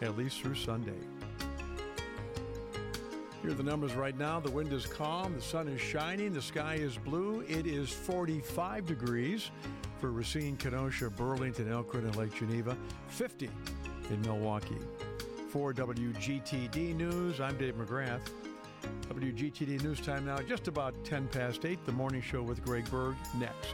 at least through Sunday. Here are the numbers right now. The wind is calm, the sun is shining, the sky is blue. It is 45 degrees for Racine, Kenosha, Burlington, Elkhorn, and Lake Geneva, 50 in Milwaukee. For WGTD News, I'm Dave McGrath. WGTD News time now, just about 10 past 8. The morning show with Greg Berg next.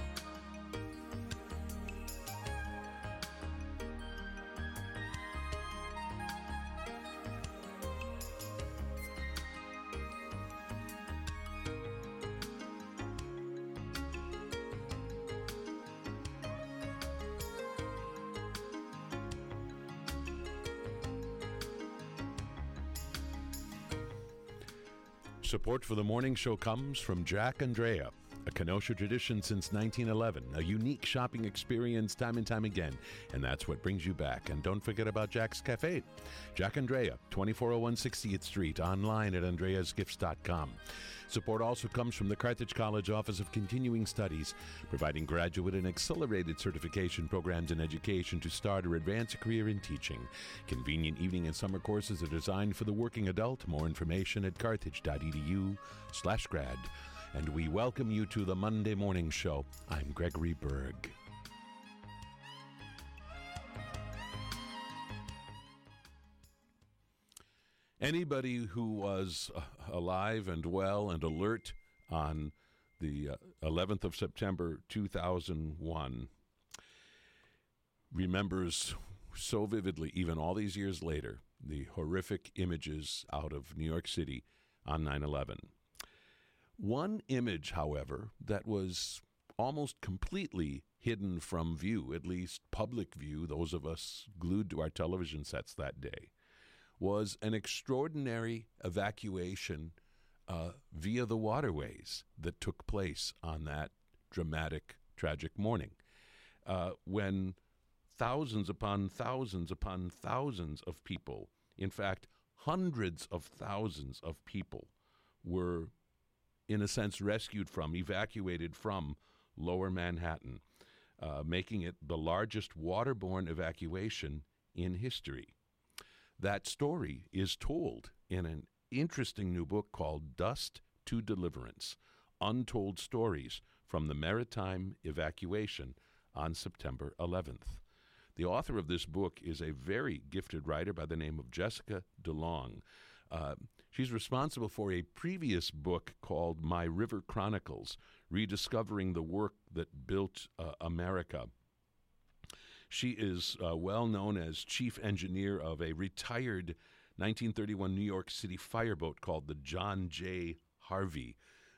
Support for the morning show comes from Jack Andrea, a Kenosha tradition since 1911, a unique shopping experience time and time again, and that's what brings you back. And don't forget about Jack's Cafe. Jack Andrea, 2401 60th Street, online at andreasgifts.com. Support also comes from the Carthage College Office of Continuing Studies, providing graduate and accelerated certification programs in education to start or advance a career in teaching. Convenient evening and summer courses are designed for the working adult. More information at carthage.edu/grad. And we welcome you to the Monday Morning Show. I'm Gregory Berg. Anybody who was alive and well and alert on the 11th of September 2001 remembers so vividly, even all these years later, the horrific images out of New York City on 9/11. One image, however, that was almost completely hidden from view, at least public view, those of us glued to our television sets that day, was an extraordinary evacuation via the waterways that took place on that dramatic, tragic morning, when thousands upon thousands upon thousands of people, in fact, hundreds of thousands of people were, in a sense, rescued from, evacuated from Lower Manhattan, making it the largest waterborne evacuation in history. That story is told in an interesting new book called Dust to Deliverance, Untold Stories from the Maritime Evacuation on September 11th. The author of this book is a very gifted writer by the name of Jessica DeLong. She's responsible for a previous book called My River Chronicles, Rediscovering the Work That Built America. She is well known as chief engineer of a retired 1931 New York City fireboat called the John J. Harvey,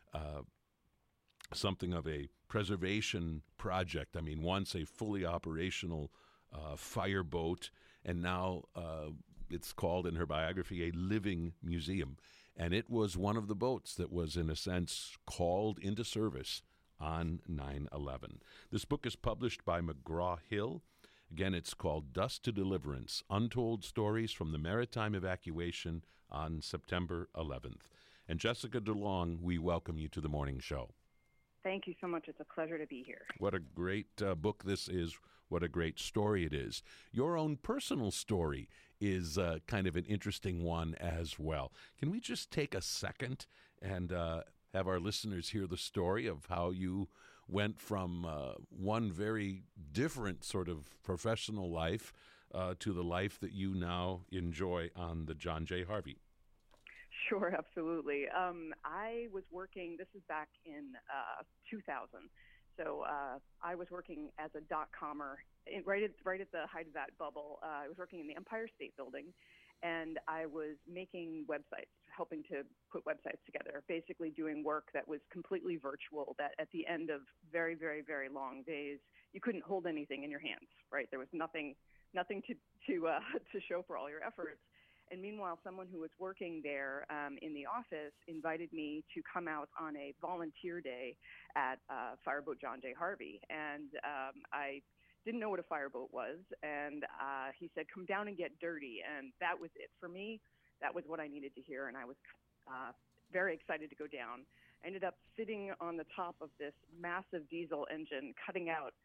something of a preservation project. I mean, once a fully operational fireboat, and now it's called in her biography a living museum. And it was one of the boats that was, in a sense, called into service on 9/11. This book is published by McGraw-Hill. Again, it's called Dust to Deliverance, Untold Stories from the Maritime Evacuation on September 11th. And Jessica DeLong, we welcome you to the morning show. Thank you so much. It's a pleasure to be here. What a great book this is. What a great story it is. Your own personal story is kind of an interesting one as well. Can we just take a second and have our listeners hear the story of how you went from one very different sort of professional life to the life that you now enjoy on the John J. Harvey? Sure, absolutely. I was working, this is back in 2000, so I was working as a dot-commer right at the height of that bubble. I was working in the Empire State Building, and I was making websites, helping to put websites together, basically doing work that was completely virtual, that at the end of very, very, very long days, you couldn't hold anything in your hands, right? There was nothing to show for all your efforts. And meanwhile, someone who was working there in the office invited me to come out on a volunteer day at Fireboat John J. Harvey. And I didn't know what a fireboat was. And he said, come down and get dirty. And that was it for me. That was what I needed to hear. And I was very excited to go down. I ended up sitting on the top of this massive diesel engine, cutting out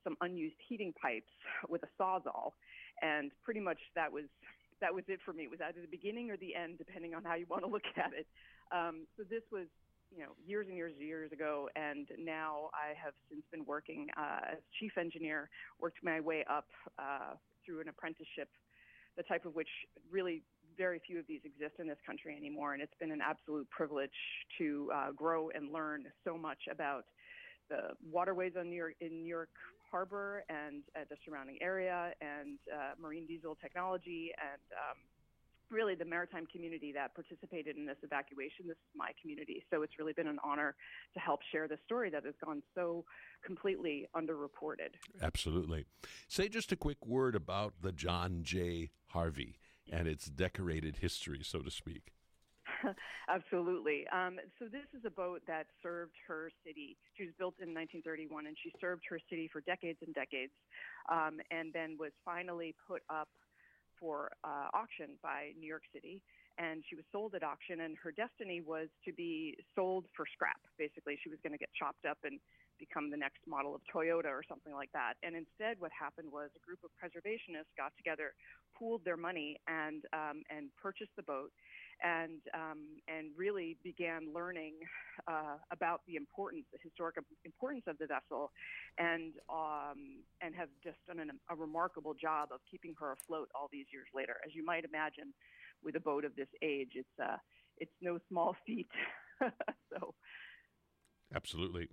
some unused heating pipes with a Sawzall, and pretty much that was it for me. It was either the beginning or the end, depending on how you want to look at it. So this was, years and years ago, and now I have since been working as chief engineer, worked my way up through an apprenticeship, the type of which really very few of these exist in this country anymore, and it's been an absolute privilege to grow and learn so much about the waterways in New York Harbor and the surrounding area, and marine diesel technology, and really the maritime community that participated in this evacuation. This is my community, so it's really been an honor to help share this story that has gone so completely underreported. Absolutely. Say just a quick word about the John J. Harvey and its decorated history, so to speak. Absolutely. So this is a boat that served her city. She was built in 1931, and she served her city for decades and decades, and then was finally put up for auction by New York City. And she was sold at auction, and her destiny was to be sold for scrap. Basically, she was going to get chopped up and become the next model of Toyota or something like that. And instead, what happened was a group of preservationists got together, pooled their money, and purchased the boat, and really began learning about the historic importance of the vessel, and have just done a remarkable job of keeping her afloat all these years later. As you might imagine, with a boat of this age, it's no small feat. So, absolutely.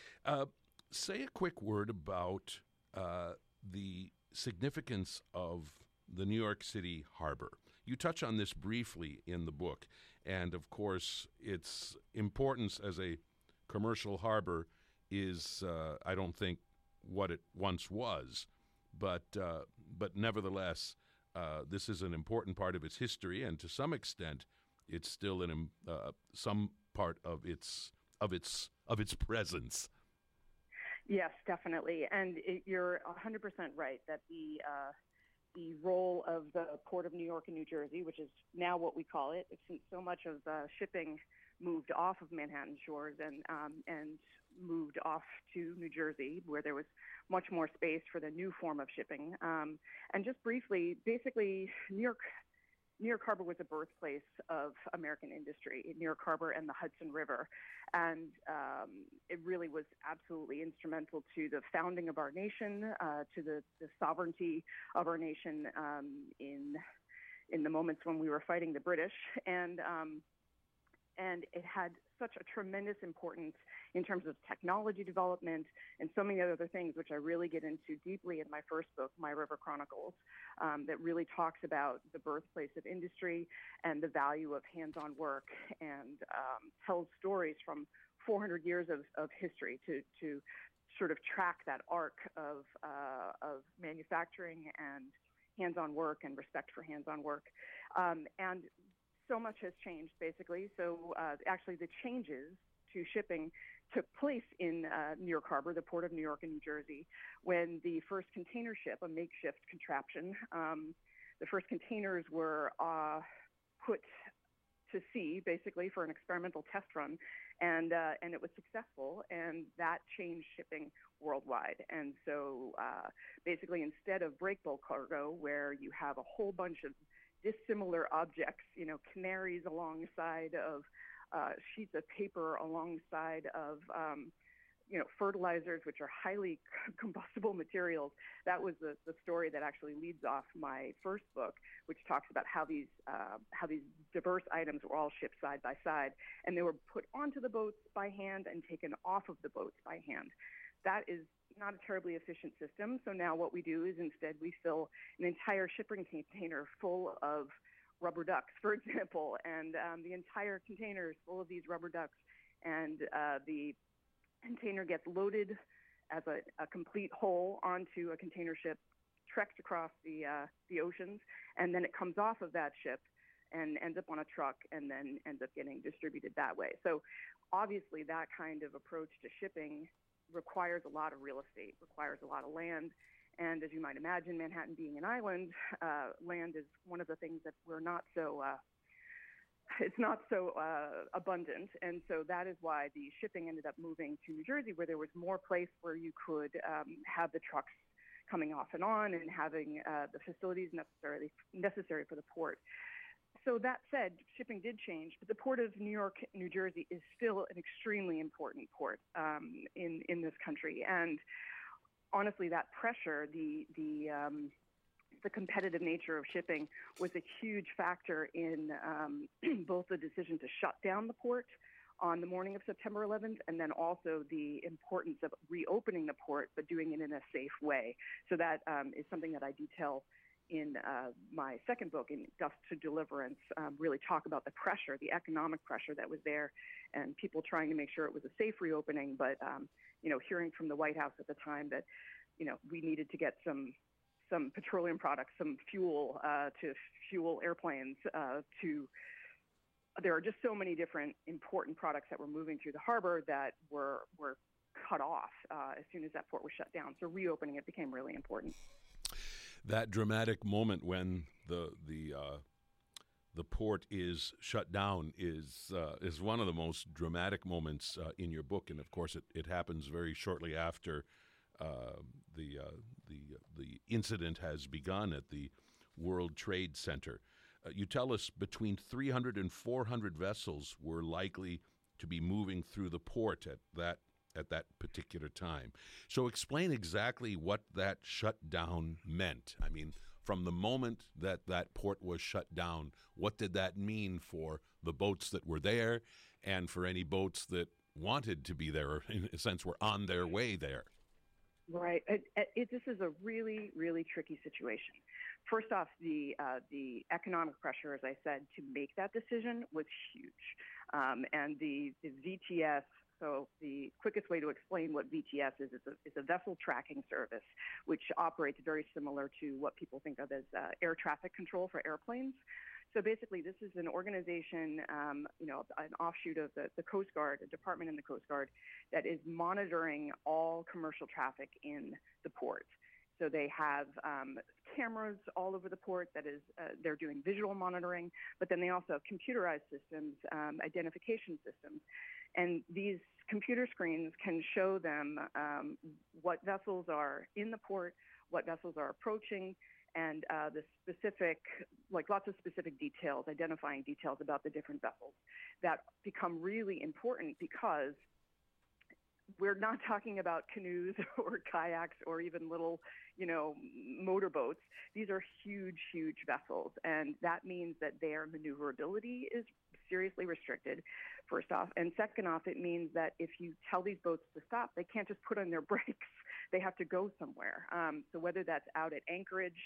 Say a quick word about the significance of the New York City harbor. You touch on this briefly in the book, and of course, its importance as a commercial harbor is, I don't think, what it once was, but nevertheless, this is an important part of its history, and to some extent, it's still in some part of its presence. Yes, definitely, and you're 100% right that the role of the Port of New York and New Jersey, which is now what we call it, since so much of shipping moved off of Manhattan shores and moved off to New Jersey, where there was much more space for the new form of shipping. And just briefly, basically, New York Harbor was a birthplace of American industry, New York Harbor and the Hudson River. And it really was absolutely instrumental to the founding of our nation, to the sovereignty of our nation in the moments when we were fighting the British. And it had such a tremendous importance in terms of technology development and so many other things, which I really get into deeply in my first book, My River Chronicles, that really talks about the birthplace of industry and the value of hands-on work, and tells stories from 400 years of history to sort of track that arc of manufacturing and hands-on work and respect for hands-on work. And so much has changed, basically. So actually the changes to shipping took place in New York Harbor, the Port of New York and New Jersey, when the first container ship, a makeshift contraption, the first containers were put to sea, basically, for an experimental test run, and it was successful, and that changed shipping worldwide. And so basically, instead of break bulk cargo, where you have a whole bunch of dissimilar objects, canaries alongside of sheets of paper, alongside of fertilizers, which are highly combustible materials. That was the story that actually leads off my first book, which talks about how these diverse items were all shipped side by side, and they were put onto the boats by hand and taken off of the boats by hand. That is not a terribly efficient system. So now what we do is instead we fill an entire shipping container full of rubber ducks, for example, and the entire container is full of these rubber ducks, and the container gets loaded as a complete whole onto a container ship, trekked across the oceans, and then it comes off of that ship and ends up on a truck, and then ends up getting distributed that way. So obviously that kind of approach to shipping requires a lot of real estate, requires a lot of land. And as you might imagine, Manhattan being an island, land is one of the things that we're not so it's not so abundant, and so that is why the shipping ended up moving to New Jersey, where there was more place where you could have the trucks coming off and on, and having the facilities necessary for the port. So that said, shipping did change, but the port of New York, New Jersey is still an extremely important port in this country. And honestly, that pressure, the competitive nature of shipping, was a huge factor in both the decision to shut down the port on the morning of September 11th, and then also the importance of reopening the port, but doing it in a safe way. So that is something that I detail in my second book, in Dust to Deliverance, really talk about the pressure, the economic pressure that was there, and people trying to make sure it was a safe reopening, but hearing from the White House at the time that we needed to get some petroleum products, some fuel to fuel airplanes. There are just so many different important products that were moving through the harbor that were cut off as soon as that port was shut down. So reopening it became really important. That dramatic moment when the port is shut down is one of the most dramatic moments in your book, and of course it happens very shortly after the incident has begun at the World Trade Center. You tell us between 300 and 400 vessels were likely to be moving through the port at that particular time. So explain exactly what that shutdown meant. I mean, from the moment that port was shut down, what did that mean for the boats that were there and for any boats that wanted to be there, or in a sense were on their way there? Right. This is a really, really tricky situation. First off, the economic pressure, as I said, to make that decision was huge. And the VTS, so the quickest way to explain what VTS is a vessel tracking service, which operates very similar to what people think of as air traffic control for airplanes. So basically, this is an organization, an offshoot of the Coast Guard, a department in the Coast Guard, that is monitoring all commercial traffic in the port. So they have cameras all over the port. That is, they're doing visual monitoring, but then they also have computerized systems, identification systems. And these computer screens can show them what vessels are in the port, what vessels are approaching, and the specific, lots of specific details, identifying details about the different vessels that become really important, because we're not talking about canoes or kayaks or even little, motorboats. These are huge, huge vessels, and that means that their maneuverability is seriously restricted, first off. And second off, it means that if you tell these boats to stop, they can't just put on their brakes. They have to go somewhere. So whether that's out at anchorage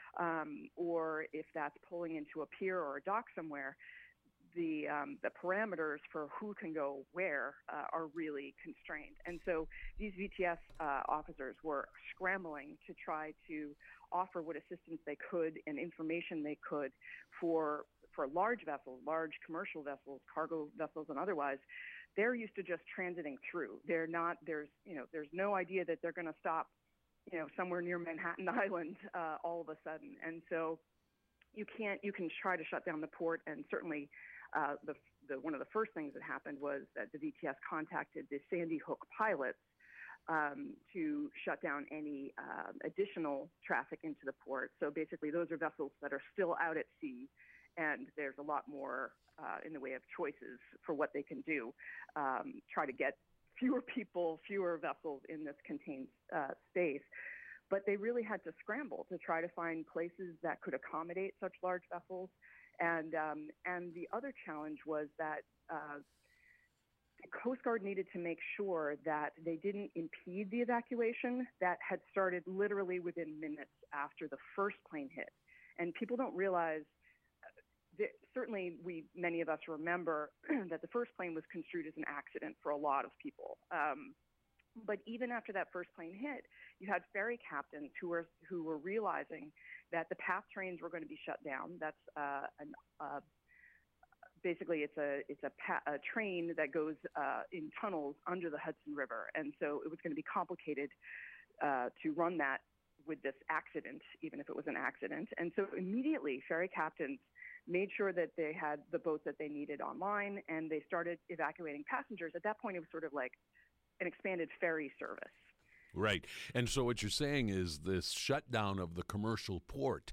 or if that's pulling into a pier or a dock somewhere, the parameters for who can go where are really constrained. And so these VTS officers were scrambling to try to offer what assistance they could and information they could for large vessels, large commercial vessels, cargo vessels and otherwise. They're used to just transiting through. There's no idea that they're going to stop, somewhere near Manhattan Island all of a sudden. And so you can try to shut down the port, and certainly one of the first things that happened was that the VTS contacted the Sandy Hook pilots to shut down any additional traffic into the port. So basically, those are vessels that are still out at sea, and there's a lot more in the way of choices for what they can do. Try to get fewer people, fewer vessels in this contained space. But they really had to scramble to try to find places that could accommodate such large vessels. And the other challenge was that the Coast Guard needed to make sure that they didn't impede the evacuation that had started literally within minutes after the first plane hit. And people don't realize, certainly many of us remember that the first plane was construed as an accident for a lot of people. But even after that first plane hit, you had ferry captains who were realizing that the PATH trains were going to be shut down. That's basically it's a train that goes in tunnels under the Hudson River, and so it was going to be complicated to run that with this accident, even if it was an accident. And so immediately, ferry captains made sure that they had the boats that they needed online, and they started evacuating passengers. At that point, it was sort of like an expanded ferry service. Right. And so what you're saying is this shutdown of the commercial port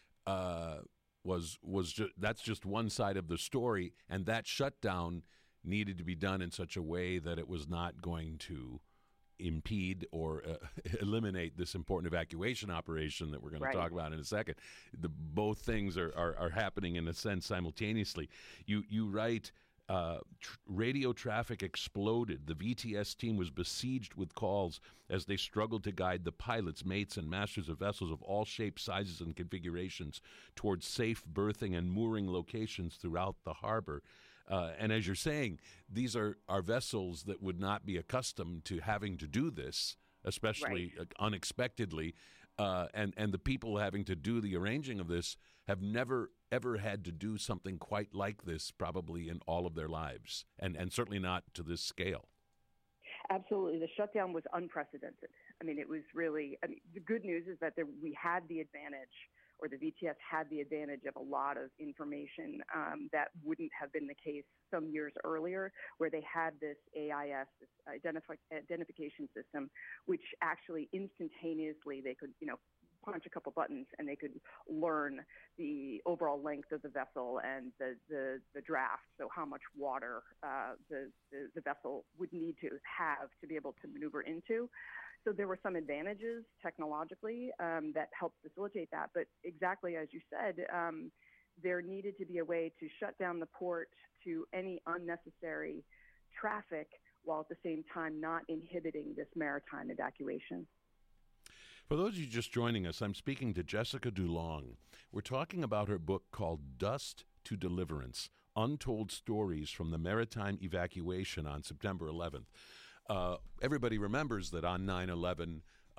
that's just one side of the story, and that shutdown needed to be done in such a way that it was not going to impede or eliminate this important evacuation operation that we're going to talk about in a second. Both things are happening in a sense simultaneously. You write, radio traffic exploded. The VTS team was besieged with calls as they struggled to guide the pilots, mates, and masters of vessels of all shapes, sizes, and configurations towards safe berthing and mooring locations throughout the harbor. And as you're saying, these are vessels that would not be accustomed to having to do this, especially unexpectedly. And the people having to do the arranging of this have never, ever had to do something quite like this probably in all of their lives, and certainly not to this scale. Absolutely. The shutdown was unprecedented. I mean, it was really, the good news is that we had the advantage, or the VTS had the advantage of a lot of information that wouldn't have been the case some years earlier, where they had this AIS, this identification system, which actually instantaneously they could, punch a couple buttons and they could learn the overall length of the vessel and the draft, so how much water the vessel would need to have to be able to maneuver into. So there were some advantages technologically that helped facilitate that. But exactly as you said, there needed to be a way to shut down the port to any unnecessary traffic while at the same time not inhibiting this maritime evacuation. For those of you just joining us, I'm speaking to Jessica DuLong. We're talking about her book called Dust to Deliverance, Untold Stories from the Maritime Evacuation on September 11th. Everybody remembers that on 9/11,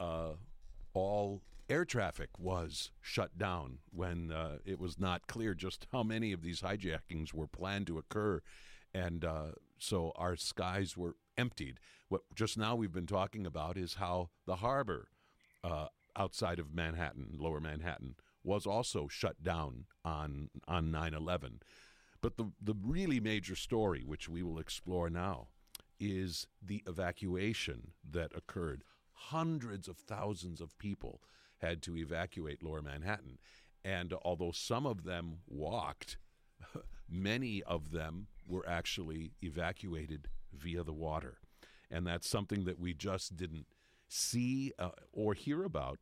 all air traffic was shut down when it was not clear just how many of these hijackings were planned to occur. And so our skies were emptied. What just now we've been talking about is how the harbor outside of Manhattan, lower Manhattan, was also shut down on 9/11. But the really major story, which we will explore now, is the evacuation that occurred. Hundreds of thousands of people had to evacuate lower Manhattan. And although some of them walked, many of them were actually evacuated via the water. And that's something that we just didn't see or hear about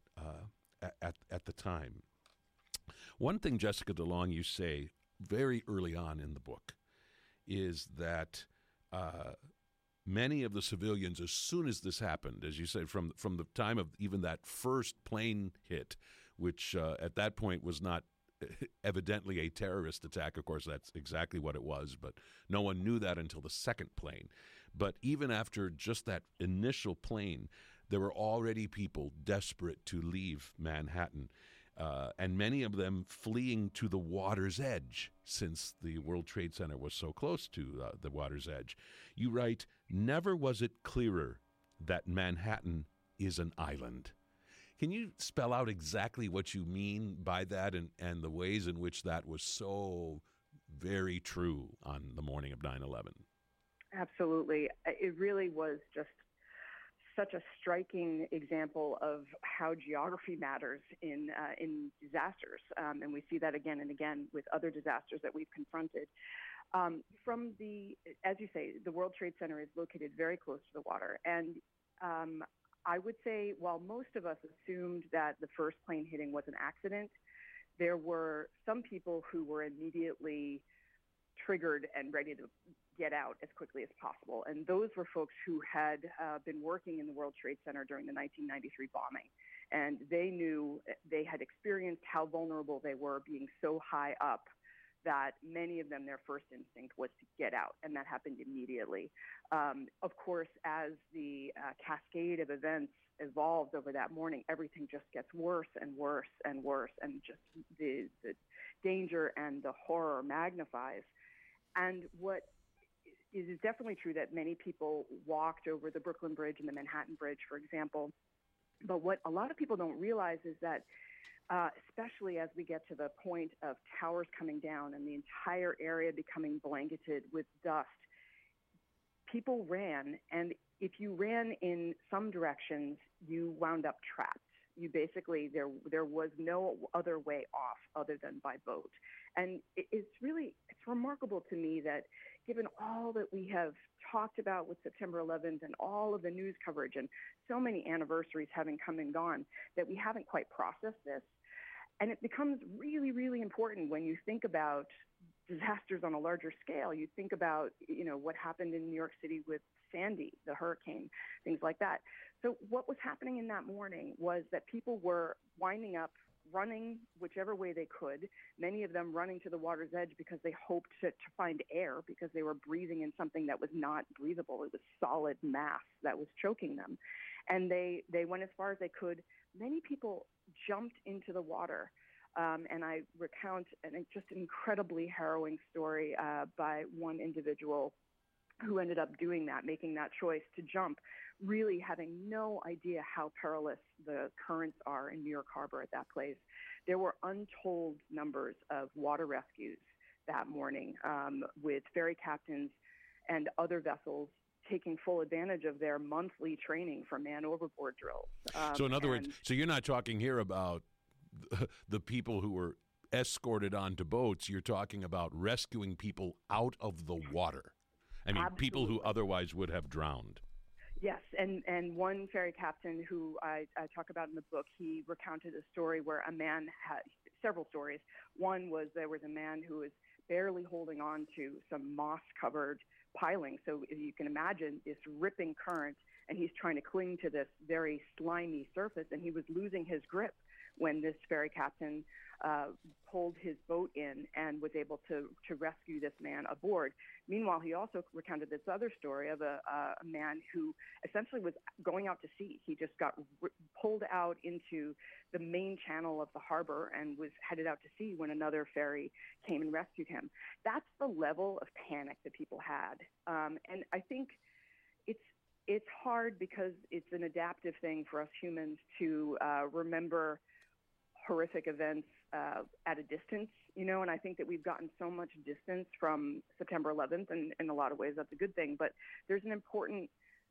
at the time. One thing, Jessica DuLong, you say very early on in the book is that many of the civilians, as soon as this happened, as you said, from the time of even that first plane hit, which at that point was not evidently a terrorist attack. Of course, that's exactly what it was, but no one knew that until the second plane. But even after just that initial plane, there were already people desperate to leave Manhattan, and many of them fleeing to the water's edge, since the World Trade Center was so close to the water's edge. You write, "Never was it clearer that Manhattan is an island." Can you spell out exactly what you mean by that and the ways in which that was so very true on the morning of 9/11? Absolutely. It really was just such a striking example of how geography matters in disasters. And we see that again and again with other disasters that we've confronted. As you say, the World Trade Center is located very close to the water. And I would say, while most of us assumed that the first plane hitting was an accident, there were some people who were immediately triggered and ready to get out as quickly as possible. And those were folks who had been working in the World Trade Center during the 1993 bombing. And they knew, they had experienced how vulnerable they were being so high up that many of them, their first instinct was to get out. And that happened immediately. Of course, as the cascade of events evolved over that morning, everything just gets worse and worse and worse. And just the danger and the horror magnifies. And what it is definitely true that many people walked over the Brooklyn Bridge and the Manhattan Bridge, for example. But what a lot of people don't realize is that especially as we get to the point of towers coming down and the entire area becoming blanketed with dust. People ran, and if you ran in some directions, you wound up trapped. You basically, there was no other way off other than by boat. And it's remarkable to me that given all that we have talked about with September 11th and all of the news coverage and so many anniversaries having come and gone, that we haven't quite processed this. And it becomes really, really important when you think about disasters on a larger scale. You think about, what happened in New York City with Sandy, the hurricane, things like that. So what was happening in that morning was that people were winding up, running whichever way they could, many of them running to the water's edge because they hoped to find air because they were breathing in something that was not breathable. It was solid mass that was choking them. And they went as far as they could. Many people jumped into the water. And I recount just an incredibly harrowing story by one individual who ended up doing that, making that choice to jump, really having no idea how perilous the currents are in New York Harbor at that place. There were untold numbers of water rescues that morning with ferry captains and other vessels taking full advantage of their monthly training for man overboard drills. So in other words, so you're not talking here about the people who were escorted onto boats. You're talking about rescuing people out of the water. I mean, Absolutely. People who otherwise would have drowned. Yes, and one ferry captain who I talk about in the book, he recounted a story where a man had several stories. One was there was a man who was barely holding on to some moss-covered piling. So you can imagine this ripping current, and he's trying to cling to this very slimy surface, and he was losing his grip when this ferry captain pulled his boat in and was able to rescue this man aboard. Meanwhile, he also recounted this other story of a man who essentially was going out to sea. He just got pulled out into the main channel of the harbor and was headed out to sea when another ferry came and rescued him. That's the level of panic that people had. And I think it's hard because it's an adaptive thing for us humans to remember horrific events at a distance, and I think that we've gotten so much distance from September 11th, and in a lot of ways that's a good thing, but there's an important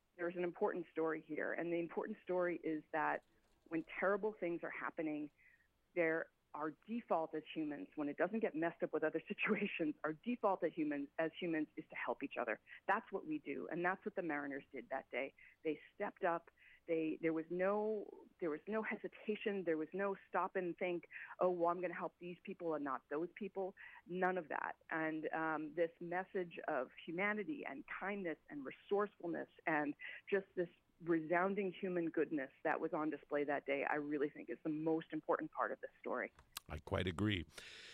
story here, and the important story is that when terrible things are happening, our default as humans, when it doesn't get messed up with other situations, our default as humans is to help each other. That's what we do, and that's what the mariners did that day. They stepped up. There was no hesitation. There was no stop and think, oh, well, I'm going to help these people and not those people. None of that. And this message of humanity and kindness and resourcefulness and just this resounding human goodness that was on display that day, I really think is the most important part of this story. I quite agree.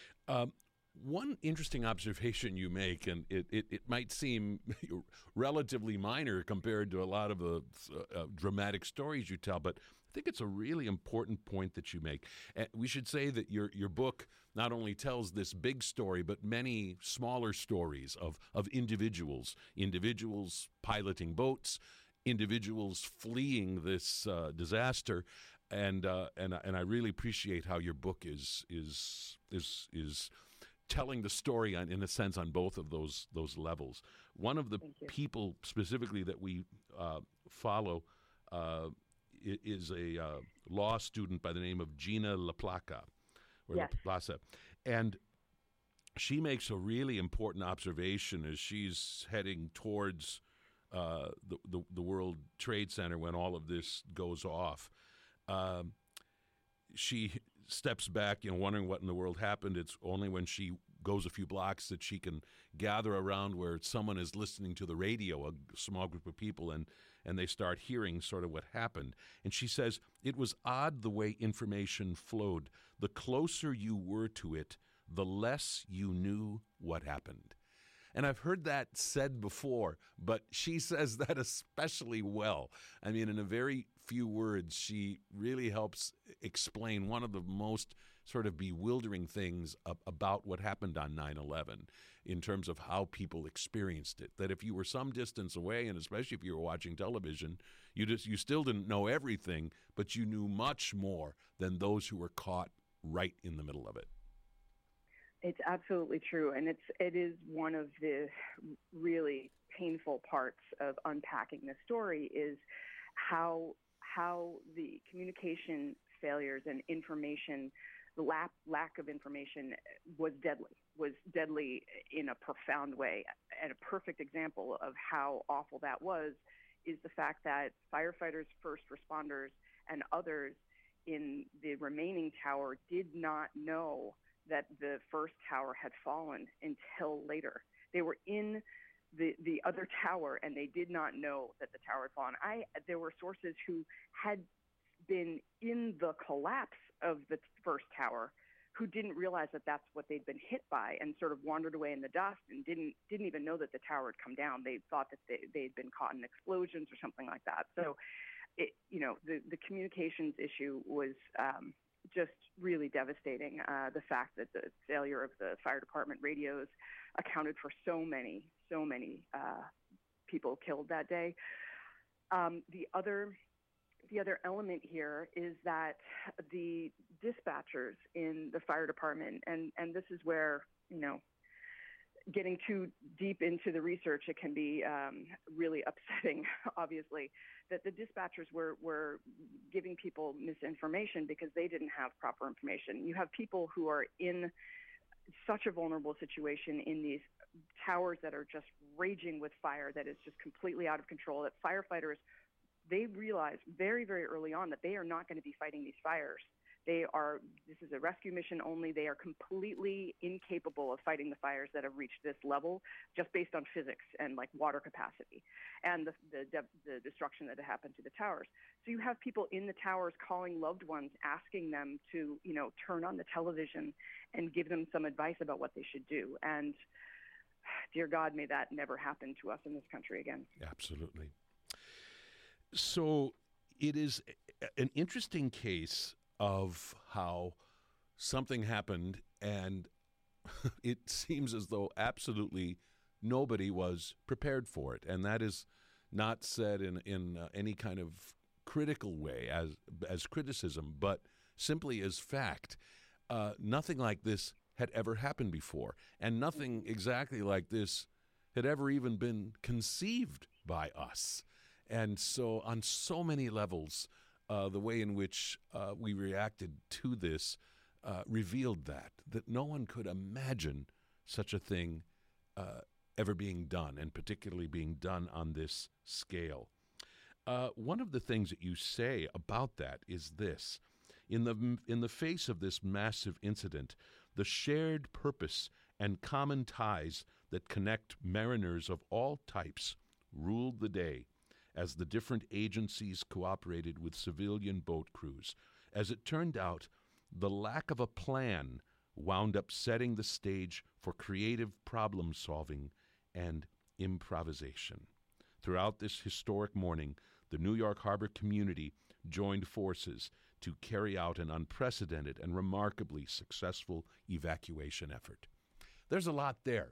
One interesting observation you make, and it might seem relatively minor compared to a lot of the dramatic stories you tell, but I think it's a really important point that you make. We should say that your book not only tells this big story, but many smaller stories of individuals piloting boats, individuals fleeing this disaster, and I really appreciate how your book is telling the story in a sense on both of those levels. One of the people specifically that we follow is a law student by the name of Gina LaPlaca, yes. LaPlaca, and she makes a really important observation as she's heading towards the World Trade Center when all of this goes off. She steps back, wondering what in the world happened. It's only when she goes a few blocks that she can gather around where someone is listening to the radio, a small group of people, and they start hearing sort of what happened. And she says, it was odd the way information flowed. The closer you were to it, the less you knew what happened. And I've heard that said before, but she says that especially well. I mean, in a very few words, she really helps explain one of the most sort of bewildering things about what happened on 9/11 in terms of how people experienced it. That if you were some distance away, and especially if you were watching television, you still didn't know everything, but you knew much more than those who were caught right in the middle of it. It's absolutely true, and it is one of the really painful parts of unpacking this story is how the communication failures and information, the lack of information was deadly in a profound way. And a perfect example of how awful that was is the fact that firefighters, first responders, and others in the remaining tower did not know that the first tower had fallen until later. They were in the other tower, and they did not know that the tower had fallen. There were sources who had been in the collapse of the first tower who didn't realize that that's what they'd been hit by, and sort of wandered away in the dust and didn't even know that the tower had come down. They thought that they'd been caught in explosions or something like that. So, the communications issue was just really devastating. The fact that the failure of the fire department radios accounted for so many people killed that day. The other element here is that the dispatchers in the fire department, and this is where, getting too deep into the research, it can be really upsetting, obviously, that the dispatchers were giving people misinformation because they didn't have proper information. You have people who are in such a vulnerable situation in these towers that are just raging with fire, that is just completely out of control, that firefighters, they realize very, very early on that they are not going to be fighting these fires. This is a rescue mission only. They are completely incapable of fighting the fires that have reached this level just based on physics and like water capacity and the destruction that had happened to the towers. So you have people in the towers calling loved ones, asking them to, turn on the television and give them some advice about what they should do. And dear God, may that never happen to us in this country again. Absolutely. So it is an interesting case of how something happened, and it seems as though absolutely nobody was prepared for it. And that is not said in any kind of critical way as criticism, but simply as fact. Nothing like this had ever happened before, and nothing exactly like this had ever even been conceived by us. And so on so many levels, the way in which we reacted to this revealed that no one could imagine such a thing ever being done, and particularly being done on this scale. One of the things that you say about that is this. In the face of this massive incident, the shared purpose and common ties that connect mariners of all types ruled the day, as the different agencies cooperated with civilian boat crews. As it turned out, the lack of a plan wound up setting the stage for creative problem-solving and improvisation. Throughout this historic morning, the New York Harbor community joined forces to carry out an unprecedented and remarkably successful evacuation effort. There's a lot there,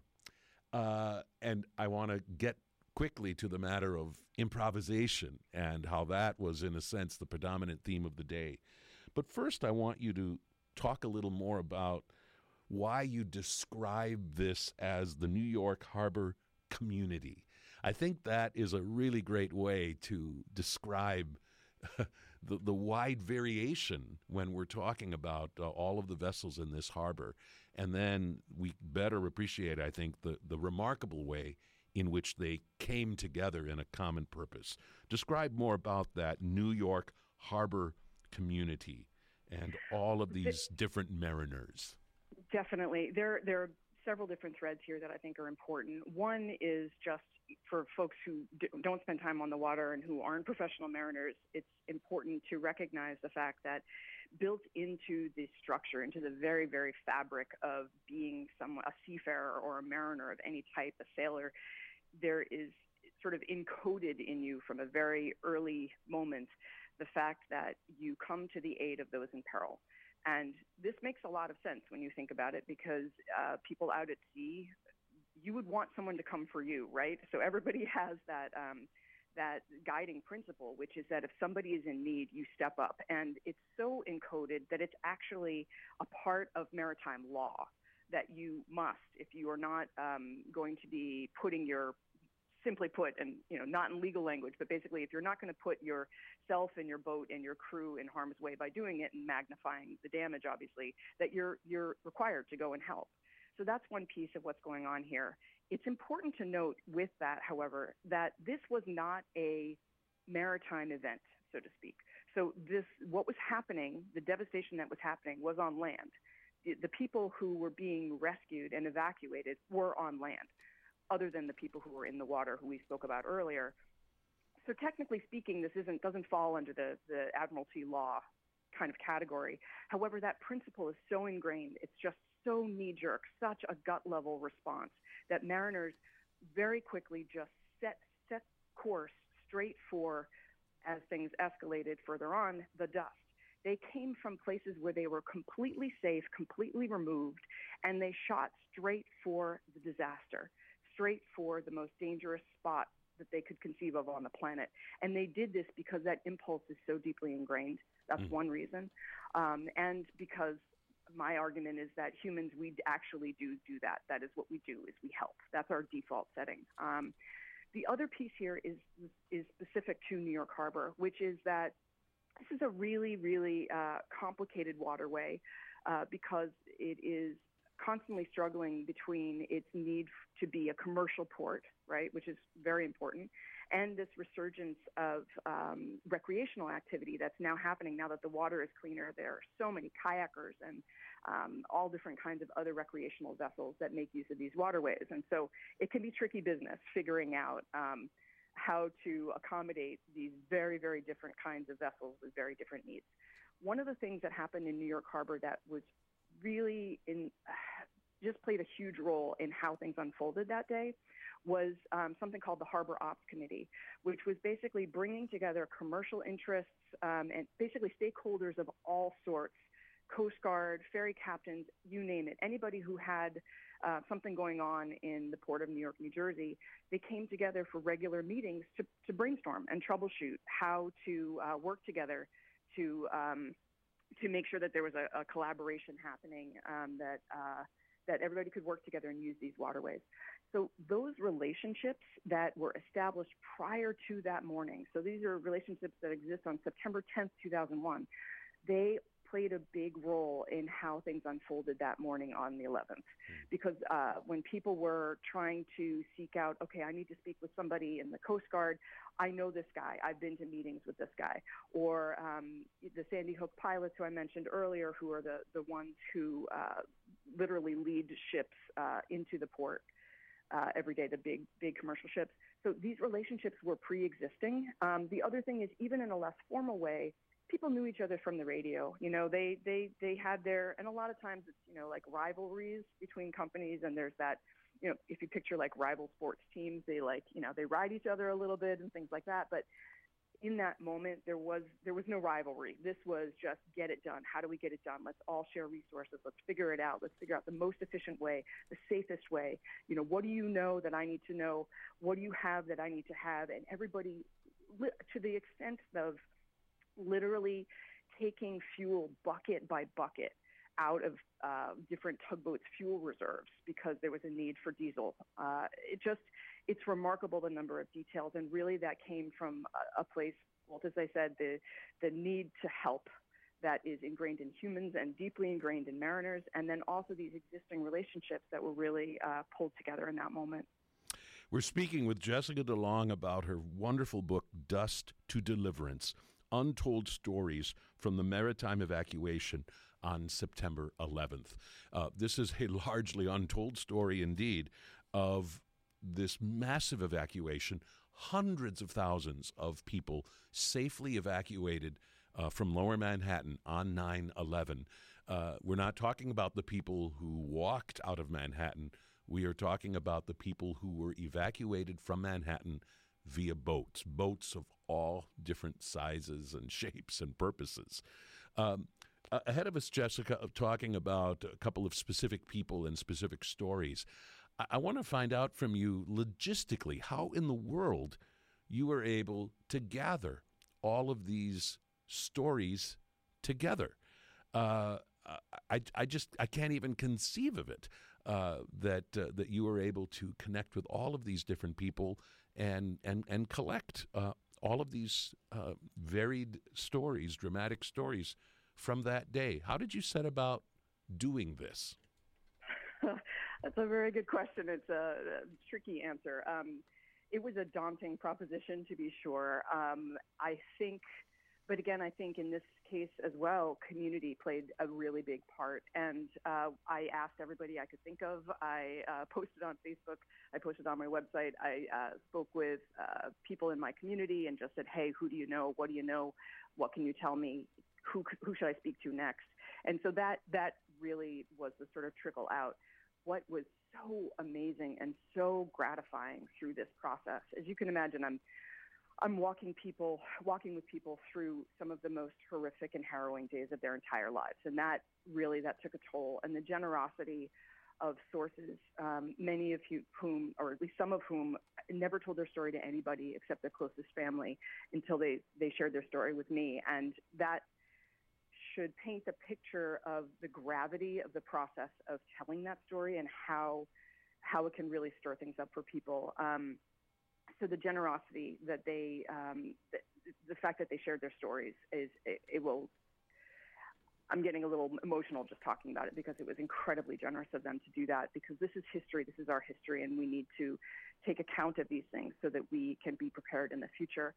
and I want to get quickly to the matter of improvisation and how that was, in a sense, the predominant theme of the day. But first, I want you to talk a little more about why you describe this as the New York Harbor community. I think that is a really great way to describe the wide variation when we're talking about all of the vessels in this harbor. And then we better appreciate, I think, the remarkable way in which they came together in a common purpose. Describe more about that New York Harbor community and all of these different mariners. Definitely. There are several different threads here that I think are important. One is just for folks who don't spend time on the water and who aren't professional mariners, it's important to recognize the fact that built into the structure, into the very, very fabric of being a seafarer or a mariner of any type, a sailor, there is sort of encoded in you from a very early moment the fact that you come to the aid of those in peril. And this makes a lot of sense when you think about it, because people out at sea, you would want someone to come for you, right? So everybody has that that guiding principle, which is that if somebody is in need, you step up. And it's so encoded that it's actually a part of maritime law that you must, if you are not going to be putting your, simply put, and not in legal language, but basically if you're not going to put yourself and your boat and your crew in harm's way by doing it and magnifying the damage, obviously, that you're required to go and help. So that's one piece of what's going on here. It's important to note with that, however, that this was not a maritime event, so to speak. So what was happening, the devastation that was happening, was on land. The people who were being rescued and evacuated were on land, other than the people who were in the water, who we spoke about earlier. So technically speaking, this doesn't fall under the Admiralty law kind of category. However, that principle is so ingrained, it's just so knee-jerk, such a gut-level response that mariners very quickly just set course straight for, as things escalated further on, the dust. They came from places where they were completely safe, completely removed, and they shot straight for the disaster, straight for the most dangerous spot that they could conceive of on the planet. And they did this because that impulse is so deeply ingrained. That's one reason. And because my argument is that humans, we actually do that. That is what we do, is we help. That's our default setting. The other piece here is specific to New York Harbor, which is that this is a really, really complicated waterway because it is constantly struggling between its need to be a commercial port, right, which is very important, and this resurgence of recreational activity that's now happening now that the water is cleaner. There are so many kayakers and all different kinds of other recreational vessels that make use of these waterways. And so it can be tricky business figuring out how to accommodate these very, very different kinds of vessels with very different needs. One of the things that happened in New York Harbor that was really just played a huge role in how things unfolded that day was something called the Harbor Ops Committee, which was basically bringing together commercial interests and basically stakeholders of all sorts, Coast Guard, ferry captains, you name it, anybody who had something going on in the port of New York, New Jersey. They came together for regular meetings to brainstorm and troubleshoot how to work together to make sure that there was a collaboration happening, that everybody could work together and use these waterways. So those relationships that were established prior to that morning, so these are relationships that exist on September 10th, 2001, they played a big role in how things unfolded that morning on the 11th. Because when people were trying to seek out, okay, I need to speak with somebody in the Coast Guard, I know this guy, I've been to meetings with this guy. Or the Sandy Hook pilots who I mentioned earlier, who are the ones who literally lead ships into the port every day, the big commercial ships. So these relationships were pre-existing. The other thing is, even in a less formal way, people knew each other from the radio. They had and a lot of times it's, like rivalries between companies, and there's that, if you picture like rival sports teams, they they ride each other a little bit and things like that. But in that moment, there was no rivalry. This was just get it done. How do we get it done? Let's all share resources. Let's figure it out. Let's figure out the most efficient way, the safest way. What do you know that I need to know? What do you have that I need to have? And everybody, to the extent of literally taking fuel bucket by bucket out of different tugboats' fuel reserves because there was a need for diesel. It's remarkable, the number of details, and really that came from a place, Walt, as I said, the need to help that is ingrained in humans and deeply ingrained in mariners, and then also these existing relationships that were really pulled together in that moment. We're speaking with Jessica DeLong about her wonderful book, Dust to Deliverance, Untold Stories from the Maritime Evacuation on September 11th. This is a largely untold story indeed of this massive evacuation, hundreds of thousands of people safely evacuated from Lower Manhattan on 9/11. We're not talking about the people who walked out of Manhattan. We are talking about the people who were evacuated from Manhattan via boats of all different sizes and shapes and purposes. Ahead of us, Jessica, of talking about a couple of specific people and specific stories, I want to find out from you logistically, how in the world you were able to gather all of these stories together. I can't even conceive of it, that you were able to connect with all of these different people and collect all of these varied stories, dramatic stories from that day. How did you set about doing this? That's a very good question. It's a tricky answer. It was a daunting proposition, to be sure. I think in this case as well, community played a really big part. And I asked everybody I could think of. I posted on Facebook. I posted on my website. I spoke with people in my community and just said, hey, who do you know? What do you know? What can you tell me? Who should I speak to next? And so that really was the sort of trickle out. What was so amazing and so gratifying through this process, as you can imagine, I'm walking with people through some of the most horrific and harrowing days of their entire lives. And that took a toll. And the generosity of sources, many of whom, or at least some of whom, never told their story to anybody except their closest family until they shared their story with me. And that should paint a picture of the gravity of the process of telling that story and how it can really stir things up for people. So the generosity that the fact that they shared their stories I'm getting a little emotional just talking about it, because it was incredibly generous of them to do that, because this is history, this is our history, and we need to take account of these things so that we can be prepared in the future.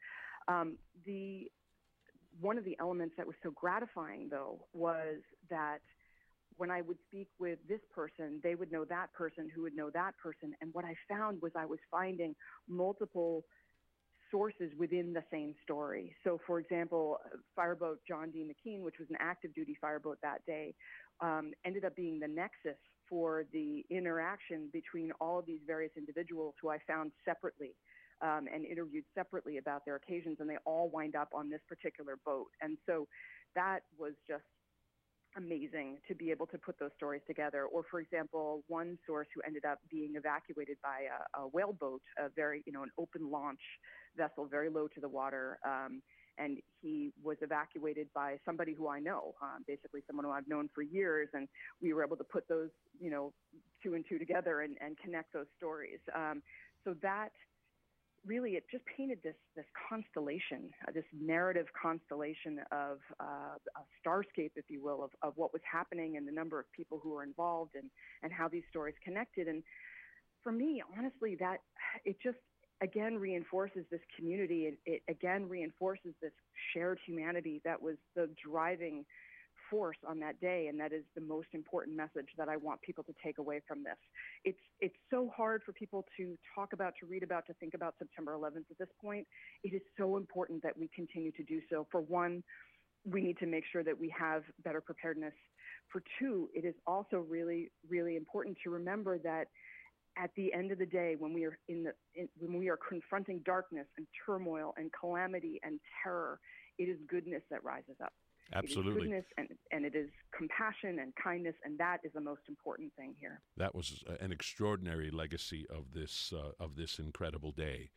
One of the elements that was so gratifying, though, was that when I would speak with this person, they would know that person who would know that person. And what I found was I was finding multiple sources within the same story. So, for example, Fireboat John D. McKean, which was an active duty fireboat that day, ended up being the nexus for the interaction between all of these various individuals who I found separately and interviewed separately about their occasions, and they all wind up on this particular boat. And so that was just amazing to be able to put those stories together. Or, for example, one source who ended up being evacuated by a whaleboat, an open launch vessel, very low to the water, and he was evacuated by somebody who I know, basically someone who I've known for years, and we were able to put those, two and two together and connect those stories. So that really, it just painted this constellation, this narrative constellation of a starscape, if you will, of what was happening and the number of people who were involved and how these stories connected. And for me, honestly, that it just, again, reinforces this community. It again reinforces this shared humanity that was the driving force on that day, and that is the most important message that I want people to take away from this. It's so hard for people to talk about, to read about, to think about September 11th at this point. It is so important that we continue to do so. For one, we need to make sure that we have better preparedness. For two, it is also really, really important to remember that at the end of the day, when we are when we are confronting darkness and turmoil and calamity and terror, it is goodness that rises up. Absolutely. It is goodness and it is compassion and kindness, and that is the most important thing here. That was an extraordinary legacy of this incredible day.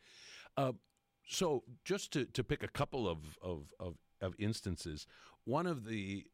So just to pick a couple of instances, one of the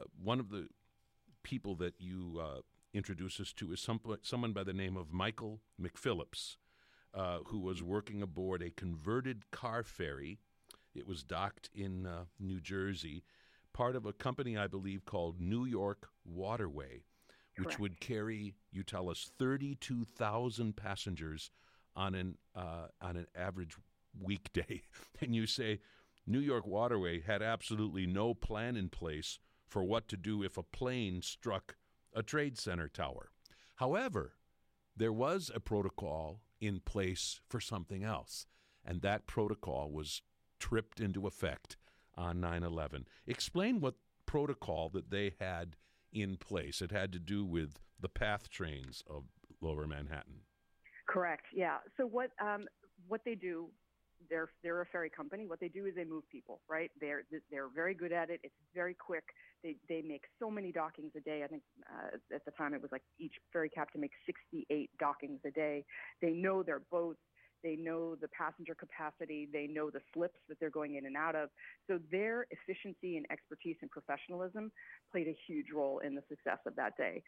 people that you introduce us to is someone by the name of Michael McPhillips, who was working aboard a converted car ferry. It was docked in New Jersey, part of a company, I believe, called New York Waterway, which Correct. Would carry, you tell us, 32,000 passengers on an average weekday. And you say New York Waterway had absolutely no plan in place for what to do if a plane struck a Trade Center tower. However, there was a protocol in place for something else, and that protocol was tripped into effect on 9/11. Explain what protocol that they had in place. It had to do with the PATH trains of Lower Manhattan. Correct. Yeah. So what they do, they're a ferry company. What they do is they move people, right? They're very good at it. It's very quick. They make so many dockings a day. I think at the time it was like each ferry captain makes 68 dockings a day. They know their boats. They know the passenger capacity. They know the slips that they're going in and out of. So their efficiency and expertise and professionalism played a huge role in the success of that day.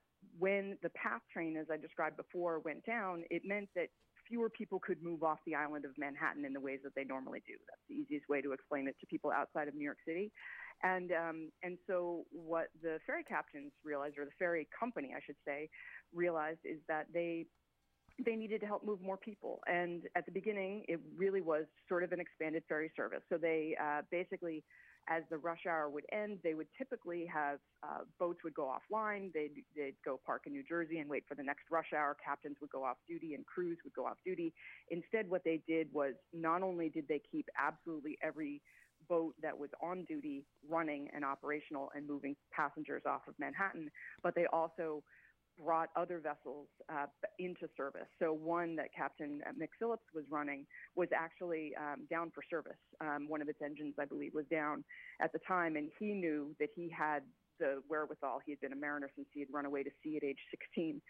When the PATH train, as I described before, went down, it meant that fewer people could move off the island of Manhattan in the ways that they normally do. That's the easiest way to explain it to people outside of New York City. And so what the ferry captains realized, or the ferry company, I should say, realized is that they needed to help move more people. And at the beginning, it really was sort of an expanded ferry service. So they basically, as the rush hour would end, they would typically have boats would go offline. They'd go park in New Jersey and wait for the next rush hour. Captains would go off duty and crews would go off duty. Instead, what they did was not only did they keep absolutely every boat that was on duty running and operational and moving passengers off of Manhattan, but they also brought other vessels into service. So one that Captain McPhillips was running was actually down for service. One of its engines, I believe, was down at the time, and he knew that he had the wherewithal. He had been a mariner since he had run away to sea at age 16.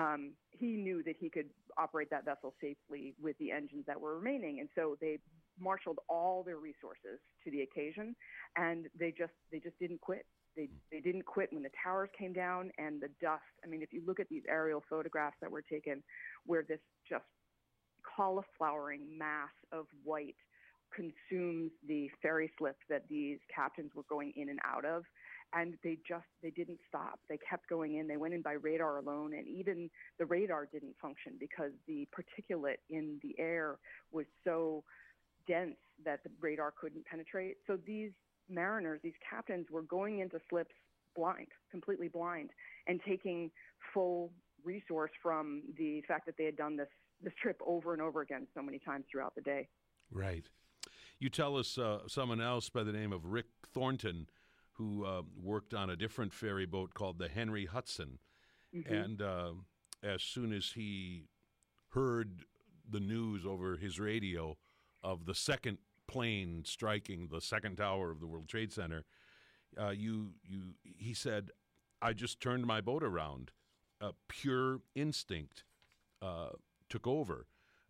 He knew that he could operate that vessel safely with the engines that were remaining, and so they marshaled all their resources to the occasion, and they just didn't quit. They didn't quit when the towers came down and the dust. I mean, if you look at these aerial photographs that were taken where this just cauliflowering mass of white consumes the ferry slip that these captains were going in and out of, and they didn't stop. They kept going in. They went in by radar alone, and even the radar didn't function because the particulate in the air was so dense that the radar couldn't penetrate. So these mariners, these captains, were going into slips blind, completely blind, and taking full resource from the fact that they had done this trip over and over again so many times throughout the day. Right. You tell us someone else by the name of Rick Thornton, who worked on a different ferry boat called the Henry Hudson, and as soon as he heard the news over his radio of the second plane striking the second tower of the World Trade Center, he said, I just turned my boat around. Pure instinct took over.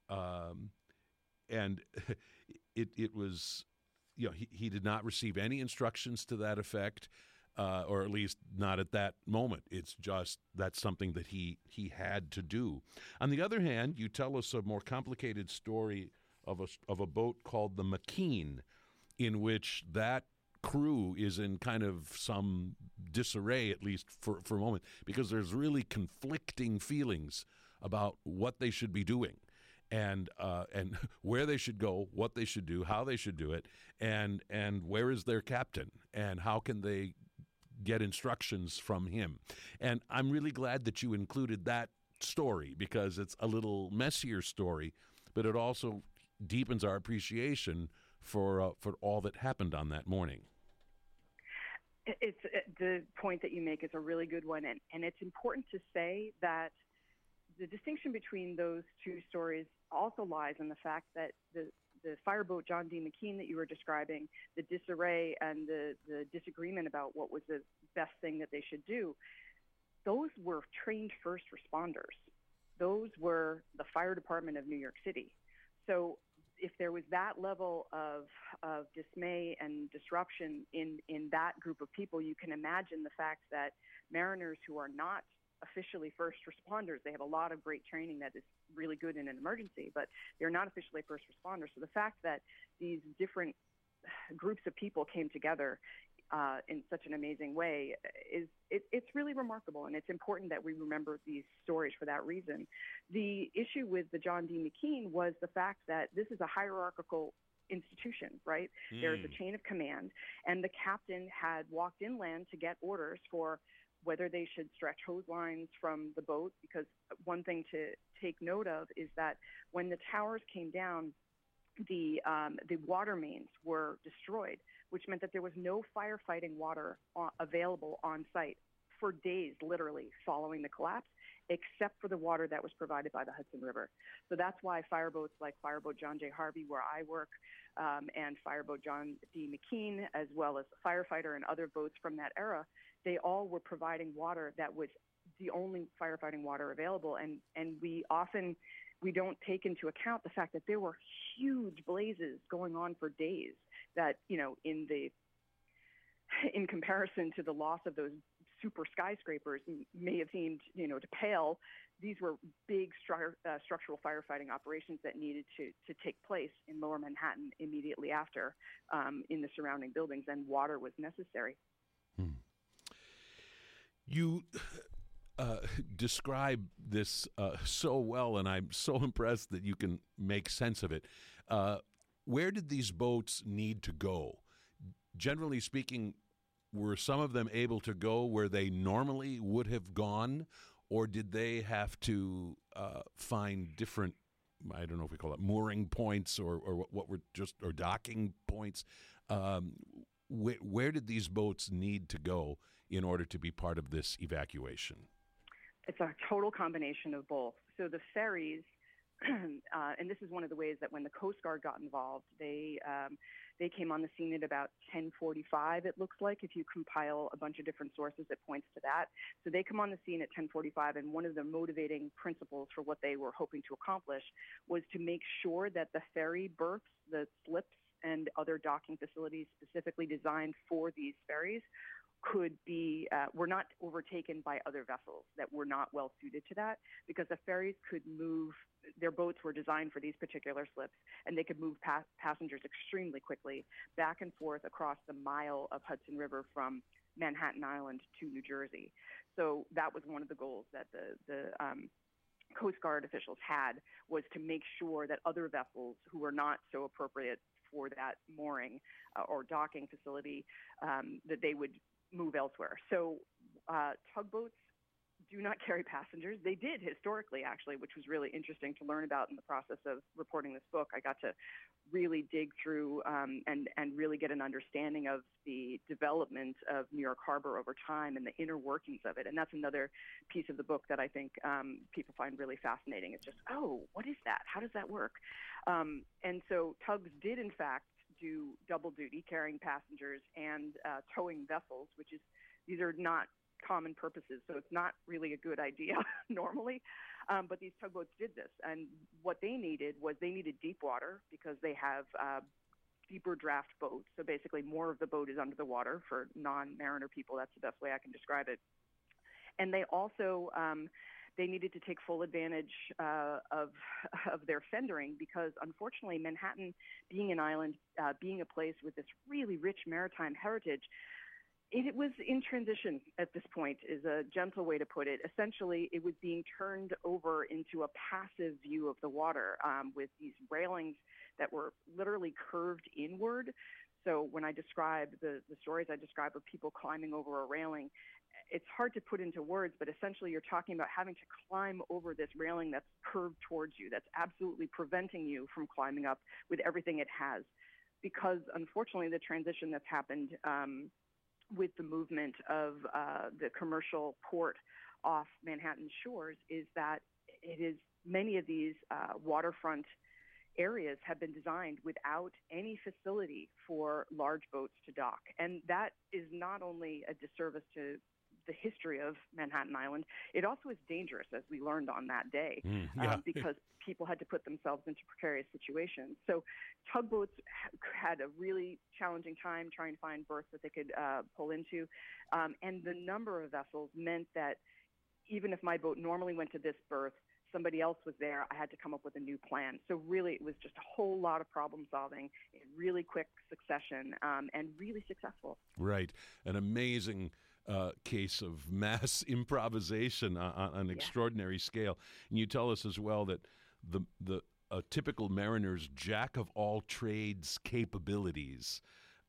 And it was, he did not receive any instructions to that effect, or at least not at that moment. It's just that's something that he had to do. On the other hand, you tell us a more complicated story of a boat called the McKean, in which that crew is in kind of some disarray, at least for a moment, because there's really conflicting feelings about what they should be doing, and where they should go, what they should do, how they should do it, and where is their captain, and how can they get instructions from him. And I'm really glad that you included that story, because it's a little messier story, but it also deepens our appreciation for all that happened on that morning. It's the point that you make is a really good one, and it's important to say that the distinction between those two stories also lies in the fact that the fireboat John D. McKean that you were describing, the disarray and the disagreement about what was the best thing that they should do, those were trained first responders. Those were the fire department of New York City. So if there was that level of dismay and disruption in that group of people, you can imagine the fact that mariners who are not officially first responders, they have a lot of great training that is really good in an emergency, but they're not officially first responders. So the fact that these different groups of people came together in such an amazing way it's really remarkable, and it's important that we remember these stories for that reason. The issue with the John D. McKean was the fact that this is a hierarchical institution, right? There's a chain of command, and the captain had walked inland to get orders for whether they should stretch hose lines from the boat, because one thing to take note of is that when the towers came down, the water mains were destroyed, which meant that there was no firefighting water available on site for days, literally, following the collapse, except for the water that was provided by the Hudson River. So that's why fireboats like Fireboat John J. Harvey, where I work, and Fireboat John D. McKean, as well as Firefighter and other boats from that era, they all were providing water that was the only firefighting water available. And we don't take into account the fact that there were huge blazes going on for days that, in comparison to the loss of those super skyscrapers may have seemed, to pale. These were big structural firefighting operations that needed to take place in Lower Manhattan immediately after in the surrounding buildings, and water was necessary. You describe this so well, and I'm so impressed that you can make sense of it. Where did these boats need to go? Generally speaking, were some of them able to go where they normally would have gone, or did they have to find different, I don't know if we call it mooring points or what were just, or docking points? Where did these boats need to go in order to be part of this evacuation? It's a total combination of both. So the ferries, and this is one of the ways that when the Coast Guard got involved, they came on the scene at about 10:45, it looks like, if you compile a bunch of different sources, it points to that. So they come on the scene at 10:45, and one of the motivating principles for what they were hoping to accomplish was to make sure that the ferry berths, the slips, and other docking facilities specifically designed for these ferries were not overtaken by other vessels that were not well suited to that, because the ferries could move. Their boats were designed for these particular slips, and they could move passengers extremely quickly back and forth across the mile of Hudson River from Manhattan Island to New Jersey. So that was one of the goals that the Coast Guard officials had, was to make sure that other vessels who were not so appropriate for that mooring or docking facility, that they would move elsewhere. So tugboats do not carry passengers. They did historically, actually, which was really interesting to learn about in the process of reporting this book. I got to really dig through and really get an understanding of the development of New York Harbor over time and the inner workings of it. And that's another piece of the book that I think people find really fascinating. It's just, oh, what is that? How does that work? And so tugs did, in fact, do double duty, carrying passengers and towing vessels, these are not common purposes, so it's not really a good idea normally. But these tugboats did this, and what they needed deep water, because they have deeper draft boats. So basically, more of the boat is under the water. For non-mariner people, that's the best way I can describe it. And they also they needed to take full advantage of their fendering, because unfortunately, Manhattan, being an island, being a place with this really rich maritime heritage, it was in transition at this point, is a gentle way to put it. Essentially, it was being turned over into a passive view of the water with these railings that were literally curved inward. So when I describe the stories I describe of people climbing over a railing, it's hard to put into words, but essentially you're talking about having to climb over this railing that's curved towards you, that's absolutely preventing you from climbing up with everything it has. Because unfortunately, the transition that's happened with the movement of the commercial port off Manhattan shores is that many of these waterfront areas have been designed without any facility for large boats to dock. And that is not only a disservice to the history of Manhattan Island, it also is dangerous, as we learned on that day, because people had to put themselves into precarious situations. So tugboats had a really challenging time trying to find berths that they could pull into. And the number of vessels meant that even if my boat normally went to this berth, somebody else was there, I had to come up with a new plan. So really, it was just a whole lot of problem solving in really quick succession, and really successful. Right. An amazing case of mass improvisation on an extraordinary scale. And you tell us as well that a typical mariner's jack of all trades capabilities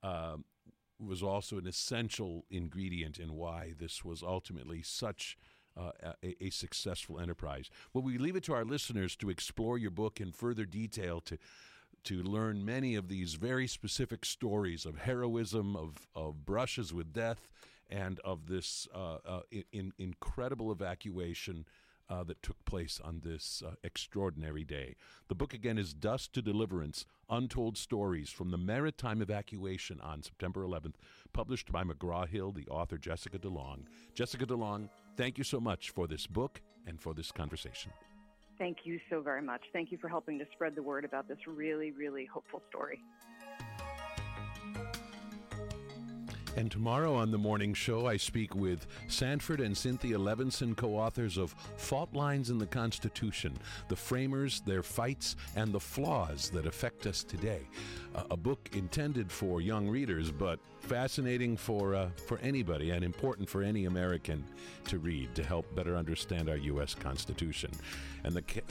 was also an essential ingredient in why this was ultimately such a successful enterprise. Well, we leave it to our listeners to explore your book in further detail, to learn many of these very specific stories of heroism, of brushes with death, and of this incredible evacuation that took place on this extraordinary day. The book again is Dust to Deliverance, Untold Stories from the Maritime Evacuation on September 11th, published by McGraw-Hill, the author Jessica DeLong. Jessica DeLong, thank you so much for this book and for this conversation. Thank you so very much. Thank you for helping to spread the word about this really, really hopeful story. And tomorrow on the morning show, I speak with Sanford and Cynthia Levinson, co-authors of Fault Lines in the Constitution, the framers, their fights, and the flaws that affect us today. A book intended for young readers, but fascinating for anybody and important for any American to read to help better understand our U.S. Constitution. And